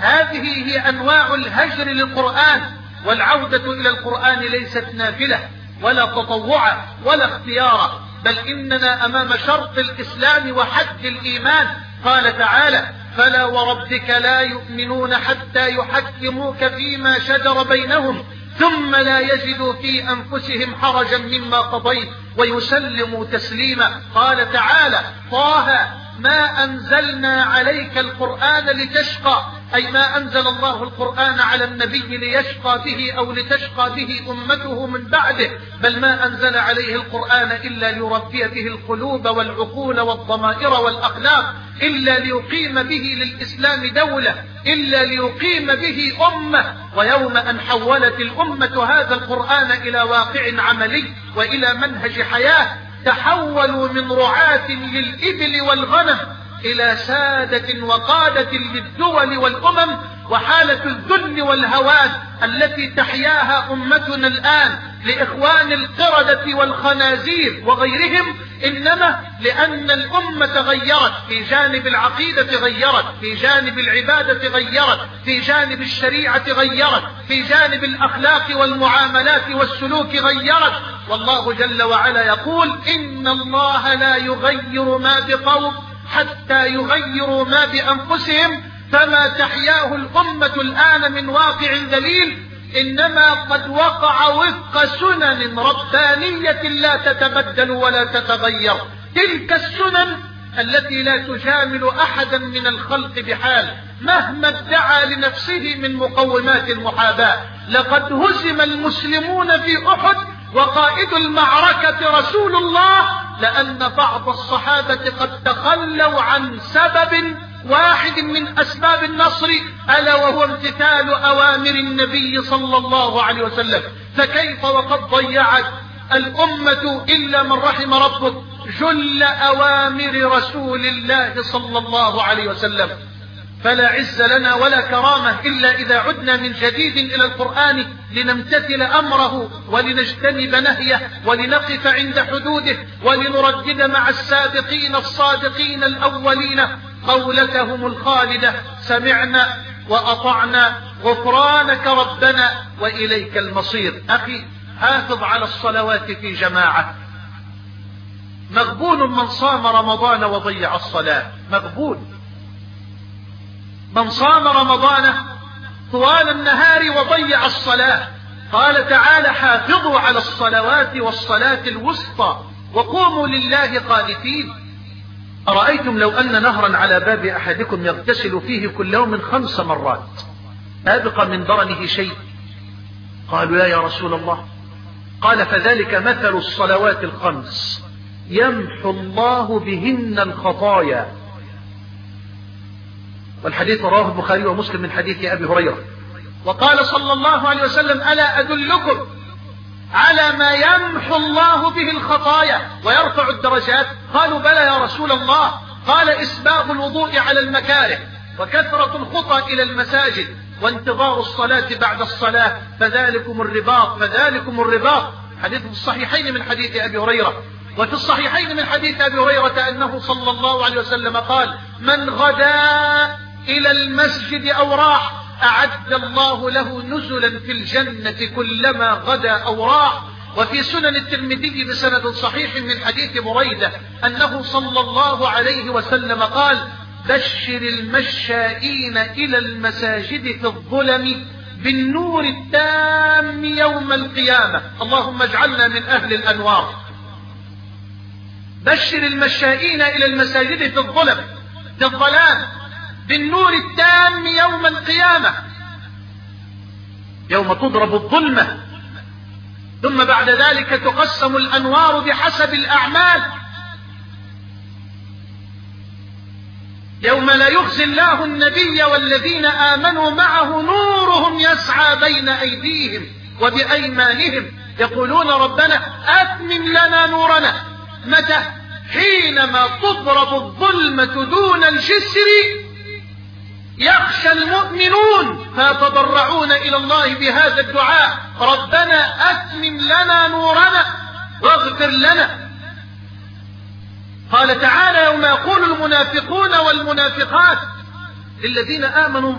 هذه هي أنواع الهجر للقرآن. والعودة إلى القرآن ليست نافلة ولا تطوعا ولا اختيارا، بل إننا أمام شرط الإسلام وحد الإيمان. قال تعالى: فلا وربك لا يؤمنون حتى يحكموك فيما شجر بينهم ثم لا يجدوا في أنفسهم حرجا مما قضيت ويسلموا تسليما. قال تعالى: طه ما أنزلنا عليك القرآن لتشقى، أي ما أنزل الله القرآن على النبي ليشقى به أو لتشقى به أمته من بعده، بل ما أنزل عليه القرآن إلا ليربي به القلوب والعقول والضمائر والأخلاق، إلا ليقيم به للإسلام دولة، إلا ليقيم به أمة. ويوم أن حولت الأمة هذا القرآن إلى واقع عملي وإلى منهج حياة، تحولوا من رعاة للإبل والغنم إلى سادة وقادة للدول والأمم. وحالة الذل والهوان التي تحياها أمتنا الآن لإخوان القردة والخنازير وغيرهم، إنما لأن الأمة غيرت في جانب العقيدة، غيرت في جانب العبادة، غيرت في جانب الشريعة، غيرت في جانب الأخلاق والمعاملات والسلوك، غيرت. والله جل وعلا يقول: إن الله لا يغير ما بقوم حتى يغيروا ما بأنفسهم. فما تحياه الأمة الآن من واقع ذليل إنما قد وقع وفق سنن ربانية لا تتبدل ولا تتغير، تلك السنن التي لا تجامل أحدا من الخلق بحال مهما ادعى لنفسه من مقومات المحاباة. لقد هزم المسلمون في أحد وقائد المعركة رسول الله، لأن بعض الصحابة قد تخلوا عن سبب واحد من أسباب النصر، ألا وهو امتثال أوامر النبي صلى الله عليه وسلم. فكيف وقد ضيعت الأمة إلا من رحم ربك جل أوامر رسول الله صلى الله عليه وسلم. فلا عز لنا ولا كرامة إلا إذا عدنا من جديد إلى القرآن لنمتثل أمره ولنجتنب نهيه ولنقف عند حدوده ولنردد مع السابقين الصادقين الأولين قولتهم الخالدة: سمعنا وأطعنا غفرانك ربنا وإليك المصير. أخي، حافظ على الصلوات في جماعة. مغبون من صام رمضان وضيع الصلاة، مغبون من صام رمضان طوال النهار وضيع الصلاة. قال تعالى: حافظوا على الصلوات والصلاة الوسطى وقوموا لله قانتين. أرأيتم لو أن نهرا على باب أحدكم يغتسل فيه كل يوم 5 مرات أبقى من درنه شيء؟ قالوا: لا يا رسول الله. قال فذلك مثل الصلوات الخمس يمحو الله بهن الخطايا. والحديث رواه البخاري ومسلم من حديث أبي هريرة. وقال صلى الله عليه وسلم ألا أدلكم على ما يمحو الله به الخطايا ويرفع الدرجات؟ قالوا بلى يا رسول الله. قال إسباغ الوضوء على المكاره، وكثرة الخطى إلى المساجد، وانتظار الصلاة بعد الصلاة، فذلكم الرباط. حديث في الصحيحين من حديث أبي هريرة. وفي الصحيحين من حديث أبي هريرة أنه صلى الله عليه وسلم قال من غدا إلى المسجد أو راح أعد الله له نزلا في الجنة كلما غدا أو راح. وفي سنن الترمذي بسند صحيح من حديث بريدة أنه صلى الله عليه وسلم قال بشر المشائين إلى المساجد في الظلم بالنور التام يوم القيامة. اللهم اجعلنا من أهل الأنوار. بشر المشائين إلى المساجد في الظلام بالنور التام يوم القيامة، يوم تضرب الظلمة، ثم بعد ذلك تقسم الأنوار بحسب الأعمال، يوم لا يخزي الله النبي والذين آمنوا معه نورهم يسعى بين أيديهم وبأيمانهم يقولون ربنا أتمم لنا نورنا. متى؟ حينما تضرب الظلمة دون الجسر يخشى المؤمنون فيتضرعون إلى الله بهذا الدعاء ربنا أتمم لنا نورنا واغفر لنا. قال تعالى يوم يقول المنافقون والمنافقات للذين آمنوا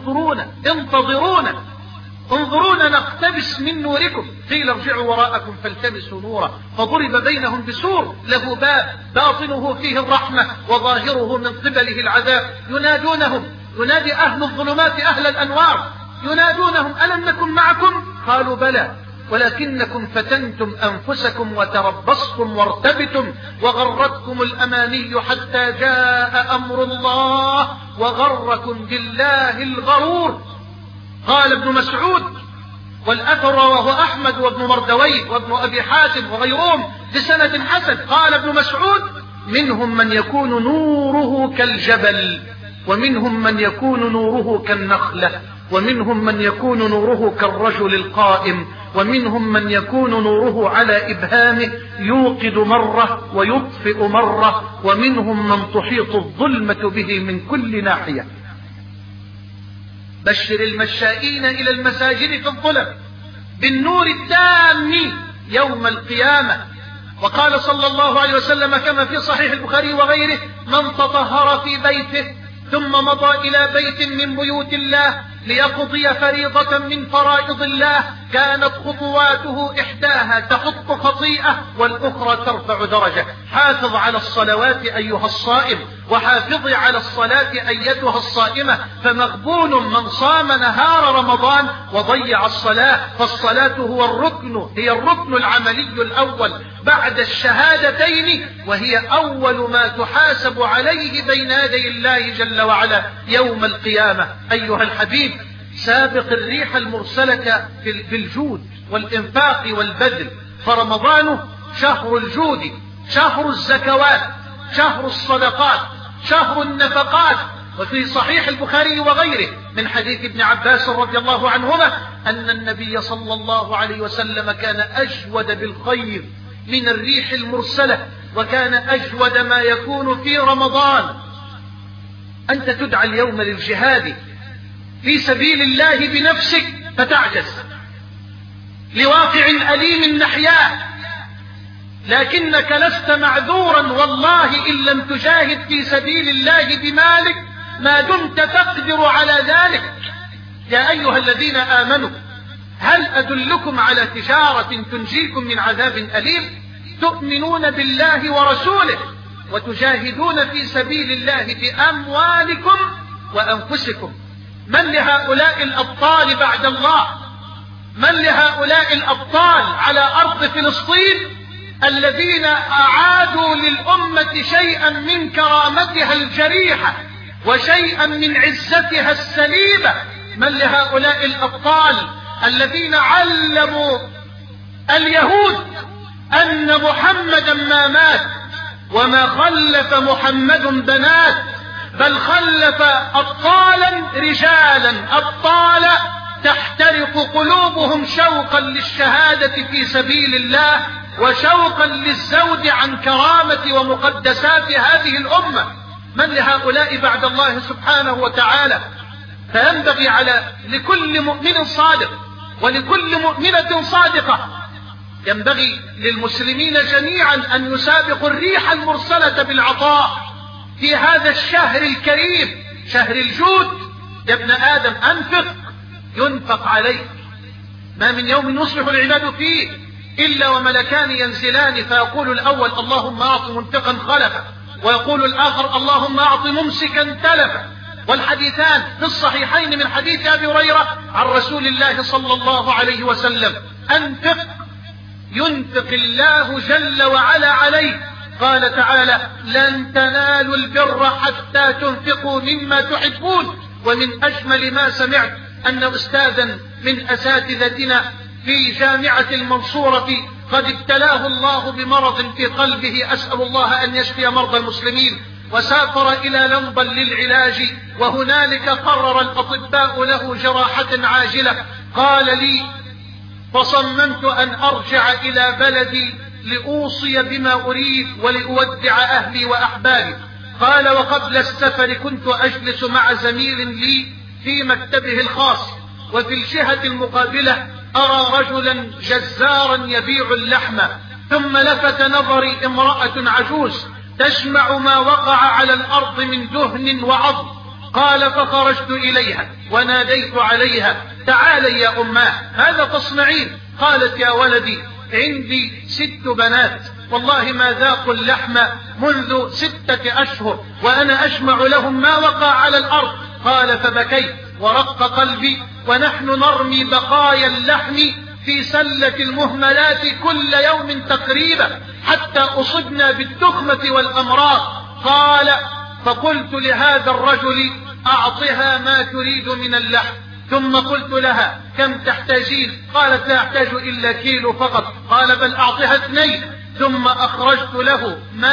انظرونا نقتبس من نوركم قيل ارجعوا وراءكم فالتمسوا نورا فضرب بينهم بسور له باب باطنه فيه الرحمة وظاهره من قبله العذاب ينادي أهل الظلمات أهل الأنوار ينادونهم ألم نكن معكم؟ قالوا بلى ولكنكم فتنتم أنفسكم وتربصتم وارتبتم وغرتكم الأماني حتى جاء أمر الله وغركم بالله الغرور. قال ابن مسعود والأثر رواه أحمد وابن مردويه وابن أبي حاتم وغيرهم بسند حسن. قال ابن مسعود منهم من يكون نوره كالجبل ومنهم من يكون نوره كالنخلة ومنهم من يكون نوره كالرجل القائم ومنهم من يكون نوره على إبهامه يوقد مرة ويطفئ مرة ومنهم من تحيط الظلمة به من كل ناحية. بشر المشائين إلى المساجد في الظلم بالنور التام يوم القيامة. وقال صلى الله عليه وسلم كما في صحيح البخاري وغيره من تطهر في بيته ثم مضى إلى بيت من بيوت الله ليقضي فريضة من فرائض الله كانت خطواته إحداها تخط خطيئة والأخرى ترفع درجة. حافظ على الصلوات أيها الصائم وحافظي على الصلاة أيتها الصائمة فمغبون من صام نهار رمضان وضيع الصلاة. فالصلاة هي الركن العملي الأول بعد الشهادتين وهي أول ما تحاسب عليه بين يدي الله جل وعلا يوم القيامة. أيها الحبيب سابق الريح المرسلة بالجود والإنفاق والبذل فرمضان شهر الجود شهر الزكوات شهر الصدقات شهر النفقات. وفي صحيح البخاري وغيره من حديث ابن عباس رضي الله عنهما أن النبي صلى الله عليه وسلم كان أجود بالخير من الريح المرسلة وكان أجود ما يكون في رمضان. أنت تدعى اليوم للجهاد في سبيل الله بنفسك فتعجز لواقع أليم نحياه لكنك لست معذورا والله إن لم تجاهد في سبيل الله بمالك ما دمت تقدر على ذلك. يا أيها الذين آمنوا هل أدلكم على تجارة تنجيكم من عذاب أليم تؤمنون بالله ورسوله وتجاهدون في سبيل الله بأموالكم وأنفسكم. من لهؤلاء الأبطال بعد الله؟ من لهؤلاء الأبطال على أرض فلسطين الذين أعادوا للأمة شيئا من كرامتها الجريحة وشيئا من عزتها السليبة؟ من لهؤلاء الأبطال الذين علموا اليهود أن محمدا ما مات وما خلف محمد بنات، بل خلف أبطالا رجالا أبطالا تحترق قلوبهم شوقا للشهادة في سبيل الله وشوقا للزود عن كرامة ومقدسات هذه الأمة. من لهؤلاء بعد الله سبحانه وتعالى؟ فينبغي لكل مؤمن صادق ولكل مؤمنة صادقة، ينبغي للمسلمين جميعا أن يسابقوا الريح المرسلة بالعطاء في هذا الشهر الكريم، شهر الجود. يا ابن آدم أنفق ينفق عليك، ما من يوم يصبح العباد فيه إلا وملكان ينزلان، فيقول الأول اللهم أعط منفقا خلفا، ويقول الآخر اللهم أعط ممسكا تلفا. والحديثان في الصحيحين من حديث أبي هريرة عن رسول الله صلى الله عليه وسلم: أنفق ينفق الله جل وعلا عليك. قال تعالى: لن تنالوا البر حتى تنفقوا مما تحبون. ومن أجمل ما سمعت أن أستاذا من أساتذتنا في جامعة المنصورة قد ابتلاه الله بمرض في قلبه، أسأل الله أن يشفي مرضى المسلمين، وسافر إلى لندن للعلاج، وهنالك قرر الأطباء له جراحة عاجلة. قال لي: فصممت أن أرجع إلى بلدي لأوصي بما أريد ولأودع أهلي وأحبابي. قال: وقبل السفر كنت أجلس مع زميل لي في مكتبه الخاص، وفي الجهة المقابلة أرى رجلا جزارا يبيع اللحم، ثم لفت نظري امرأة عجوز تجمع ما وقع على الأرض من دهن وعظم. قال: فخرجت إليها وناديت عليها: تعالي يا أماه، ماذا تصنعين؟ قالت: يا ولدي، عندي 6 بنات، والله ما ذاقوا اللحم منذ 6 أشهر، وأنا أجمع لهم ما وقع على الأرض. قال: فبكيت ورق قلبي، ونحن نرمي بقايا اللحم في سلة المهملات كل يوم تقريبا حتى أصبنا بالتخمة والأمراض. قال: فقلت لهذا الرجل: أعطها ما تريد من اللحم. ثم قلت لها: كم تحتاجين؟ قالت: لا أحتاج إلا كيلو فقط. قال: بل أعطها 2. ثم أخرجت له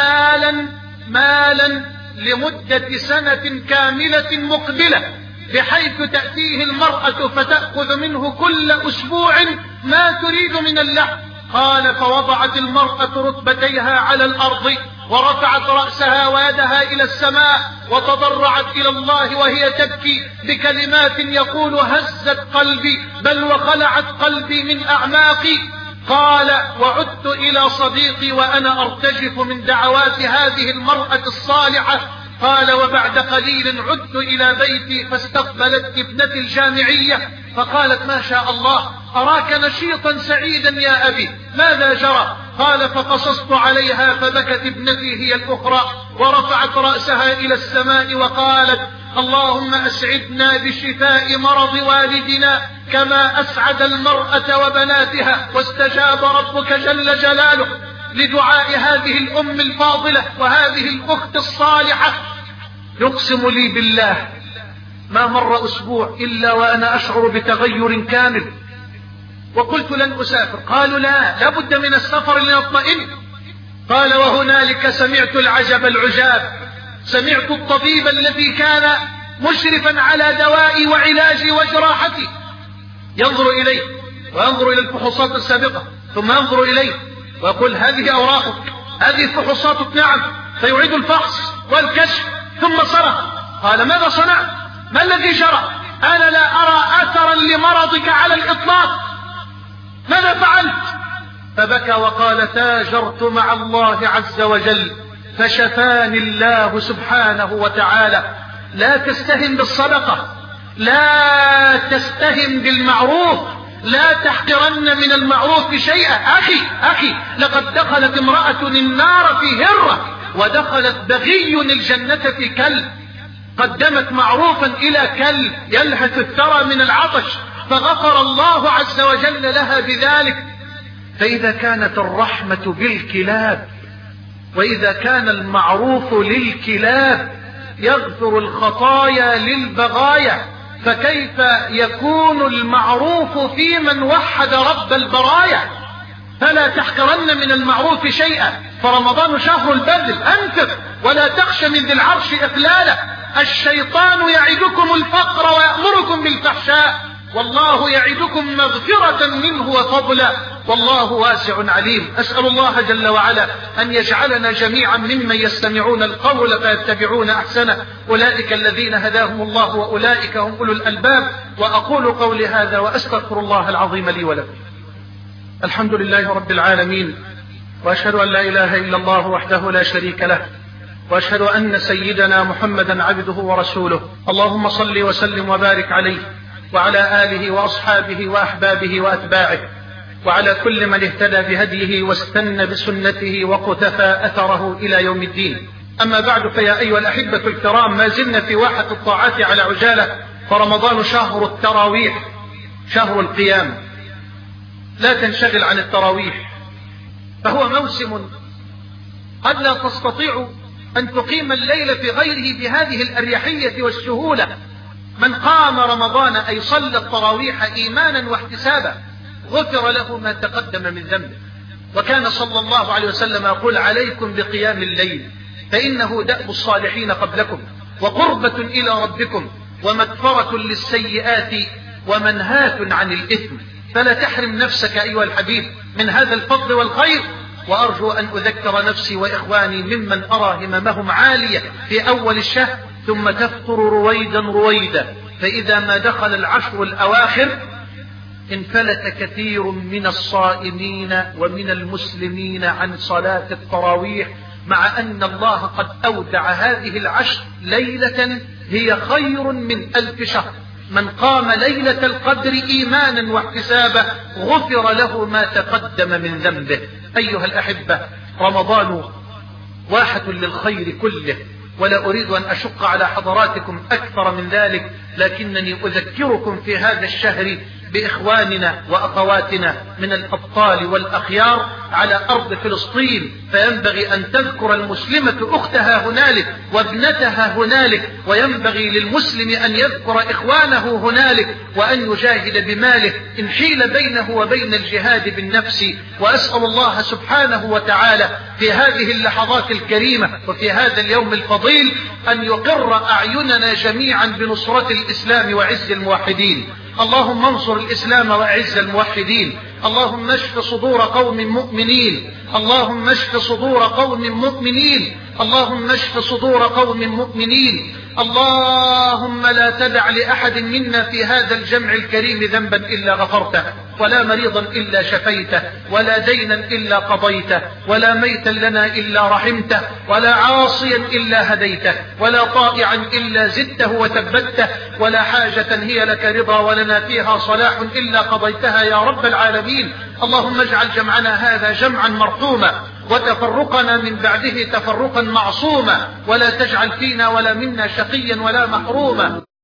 مالا لمدة سنة كاملة مقبلة، بحيث تأتيه المرأة فتأخذ منه كل أسبوع ما تريد من اللحم. قال: فوضعت المرأة ركبتيها على الأرض، ورفعت رأسها ويدها إلى السماء، وتضرعت إلى الله وهي تبكي بكلمات يقول: هزت قلبي، بل وخلعت قلبي من أعماقي. قال: وعدت إلى صديقي وأنا أرتجف من دعوات هذه المرأة الصالحة. قال: وبعد قليل عدت إلى بيتي، فاستقبلت ابنتي الجامعية فقالت: ما شاء الله، أراك نشيطا سعيدا يا أبي، ماذا جرى؟ قال: فقصصت عليها، فبكت ابنتي هي الأخرى ورفعت رأسها إلى السماء وقالت: اللهم أسعدنا بشفاء مرض والدنا كما أسعد المرأة وبناتها. واستجاب ربك جل جلاله لدعاء هذه الأم الفاضلة وهذه الأخت الصالحة. يقسم لي بالله ما مر أسبوع إلا وأنا أشعر بتغير كامل، وقلت: لن أسافر. قالوا: لا بد من السفر لنطمئن. قال: وهنالك سمعت العجب العجاب، سمعت الطبيب الذي كان مشرفا على دوائي وعلاجي وجراحتي ينظر إليه وينظر إلى الفحوصات السابقة، ثم ينظر إليه ويقول: هذه أوراقك، هذه فحوصاتك. نعم. فيعيد الفحص والكشف ثم صرخ: قال: ماذا صنعت؟ ما الذي جرى؟ أنا لا أرى أثرا لمرضك على الإطلاق، ماذا فعلت؟ فبكى وقال: تاجرت مع الله عز وجل فشفاني الله سبحانه وتعالى. لا تستهن بالصدقة، لا تستهن بالمعروف، لا تحقرن من المعروف شيئا. أخي لقد دخلت امرأة النار في هرة، ودخلت بغي الجنة في كلب. قدمت معروفا إلى كلب يلهث الثرى من العطش، فغفر الله عز وجل لها بذلك. فإذا كانت الرحمة بالكلاب، وإذا كان المعروف للكلاب يغفر الخطايا للبغايا، فكيف يكون المعروف في من وحد رب البرايا؟ فلا تحقرن من المعروف شيئا، فرمضان شهر البذل، أنفق ولا تخش من ذي العرش إقلالا. الشيطان يعدكم الفقر ويأمركم بالفحشاء، والله يعدكم مغفرة منه وفضلا، والله واسع عليم. أسأل الله جل وعلا أن يجعلنا جميعا ممن يستمعون القول فيتبعون أحسنه، أولئك الذين هداهم الله وأولئك هم أولو الألباب. وأقول قولي هذا وأستغفر الله العظيم لي ولكم. الحمد لله رب العالمين، وأشهد أن لا إله إلا الله وحده لا شريك له، وأشهد أن سيدنا محمدا عبده ورسوله. اللهم صل وسلم وبارك عليه وعلى آله وأصحابه وأحبابه وأتباعه، وعلى كل من اهتدى بهديه واستنى بسنته وقتفى أثره إلى يوم الدين. أما بعد، فيا أيها الأحبة الكرام، ما زلنا في واحة الطاعات على عجالة، فرمضان شهر التراويح، شهر القيام. لا تنشغل عن التراويح، فهو موسم قد لا تستطيع أن تقيم الليل في غيره بهذه الأريحية والسهولة. من قام رمضان أي صلى التراويح إيمانا واحتسابا غفر له ما تقدم من ذنبه. وكان صلى الله عليه وسلم يقول: عليكم بقيام الليل فإنه دأب الصالحين قبلكم، وقربة إلى ربكم، ومغفرة للسيئات، ومنهاة عن الإثم. فلا تحرم نفسك أيها الحبيب من هذا الفضل والخير. وأرجو أن أذكر نفسي وإخواني ممن أرى هممهم عالية في أول الشهر ثم تفتر رويدا رويدا، فإذا ما دخل العشر الأواخر انفلت كثير من الصائمين ومن المسلمين عن صلاة التراويح، مع أن الله قد أودع هذه العشر ليلة هي خير من 1000 شهر. من قام ليلة القدر إيمانا واحتسابا غفر له ما تقدم من ذنبه. أيها الأحبة، رمضان واحة للخير كله، ولا أريد أن أشق على حضراتكم أكثر من ذلك، لكنني أذكركم في هذا الشهر بإخواننا وأخواتنا من الأبطال والأخيار على أرض فلسطين. فينبغي أن تذكر المسلمة أختها هنالك وابنتها هنالك، وينبغي للمسلم أن يذكر إخوانه هنالك، وأن يجاهد بماله إن حيل بينه وبين الجهاد بالنفس. وأسأل الله سبحانه وتعالى في هذه اللحظات الكريمة وفي هذا اليوم الفضيل أن يقر أعيننا جميعا بنصرة الإسلام وعز الموحدين. اللهم انصر الإسلام وأعز الموحدين. اللهم اشف صدور قوم مؤمنين. اللهم اشف صدور قوم مؤمنين. اللهم اشف صدور قوم مؤمنين. اللهم لا تدع لأحد منا في هذا الجمع الكريم ذنبا إلا غفرته، ولا مريضا إلا شفيته، ولا دينا إلا قضيته، ولا ميتا لنا إلا رحمته، ولا عاصيا إلا هديته، ولا طائعا إلا زدته وثبته، ولا حاجة هي لك رضا ولنا فيها صلاح إلا قضيتها يا رب العالمين. اللهم اجعل جمعنا هذا جمعا مرحوما، وتفرقنا من بعده تفرقا معصوما، ولا تجعل فينا ولا منا شقيا ولا محروما.